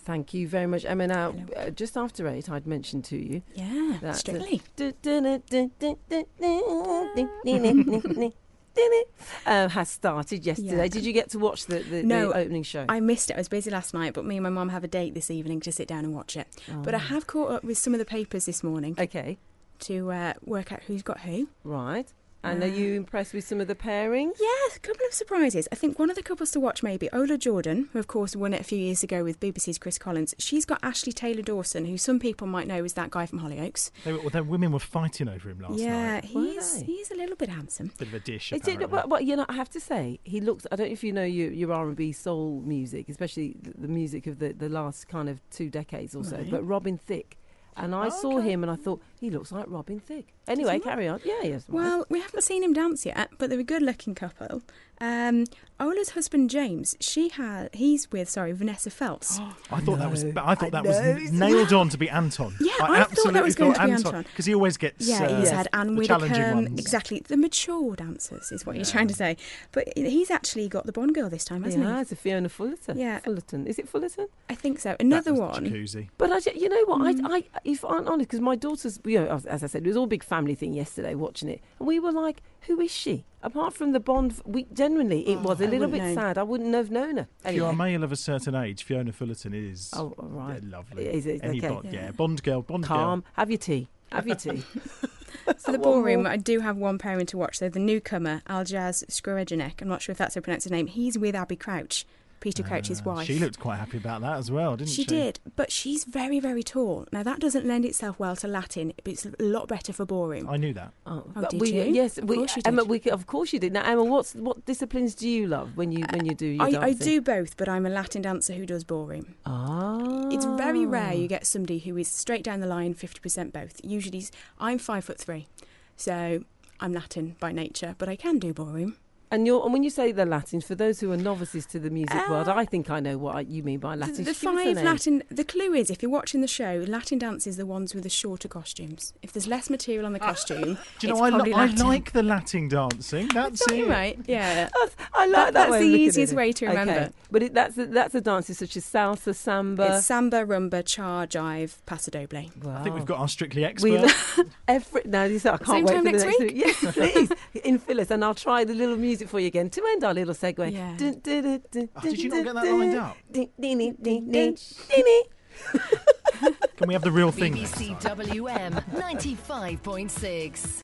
Thank you very much, Emma. Now, just after 8, I'd mentioned to you. Yeah, that Strictly. Has started yesterday. Yeah. Did you get to watch the opening show? I missed it. I was busy last night, but me and my mum have a date this evening to sit down and watch it. Oh. But I have caught up with some of the papers this morning. Okay. To work out who's got who. Right. And are you impressed with some of the pairings? Yeah, a couple of surprises. I think one of the couples to watch maybe Ola Jordan, who of course won it a few years ago with BBC's Chris Collins. She's got Ashley Taylor-Dawson, who some people might know as that guy from Hollyoaks. The women were fighting over him last night. Yeah, he's a little bit handsome. Bit of a dish, Well, I have to say, he looks... I don't know if you know your R&B soul music, especially the music of the last kind of 2 decades or so, but Robin Thicke. And I saw him and I thought, he looks like Robin Thicke. Anyway, carry on. Yeah, yes. Well, we haven't seen him dance yet, but they're a good-looking couple. Ola's husband James, he's with Vanessa Phelps. I thought that was nailed on to be Anton. Yeah, I thought that was going to be Anton because he always gets he's had Anne Widdecombe. ones. Exactly, the mature dancers is what you're trying to say. But he's actually got the Bond girl this time, hasn't he? Yeah, it's a Fiona Fullerton. Yeah, Fullerton. Is it Fullerton? I think so. Another one. Jacuzzi. But you know what? I if I'm honest, because my daughter's, as I said, it was all a big family thing yesterday watching it, and we were like, who is she? Apart from the Bond, it was a little bit sad. I wouldn't have known her. Anyway. If you're a male of a certain age, Fiona Fullerton is lovely. Is it? Any Okay. Bond girl. Calm. Have your tea. For the ballroom, I do have one pairing to watch. So the newcomer, Aljaz Skrojenek, I'm not sure if that's how you pronounce his name. He's with Abby Crouch, Peter Crouch's wife. She looked quite happy about that as well, didn't she? She did, but she's very, very tall. Now, that doesn't lend itself well to Latin, but it's a lot better for ballroom. I knew that. Oh, did you? Yes, of course you did. Emma, of course you did. Now, Emma, what disciplines do you love when you do your dancing? I do both, but I'm a Latin dancer who does ballroom. Ah. It's very rare you get somebody who is straight down the line, 50% both. Usually, I'm 5'3", so I'm Latin by nature, but I can do ballroom. And when you say the Latins, for those who are novices to the music world, I think I know what you mean by Latins. The 5 Latin. The clue is, if you're watching the show, Latin dance is the ones with the shorter costumes. If there's less material on the costume, do you know? I like the Latin dancing. That's it, right? Yeah, I like that. That's way the of looking easiest at it. way to remember. Okay. But that's the dances such as salsa, samba. It's samba, rumba, cha, jive, paso doble. Wow. I think we've got our Strictly expert. I can't Same wait time for the next next week? Yes, please. In Phyllis, and I'll try the little music for you again to end our little segue. Yeah. Did you not get that lined up? Can we have the real thing? BBC WM 95.6.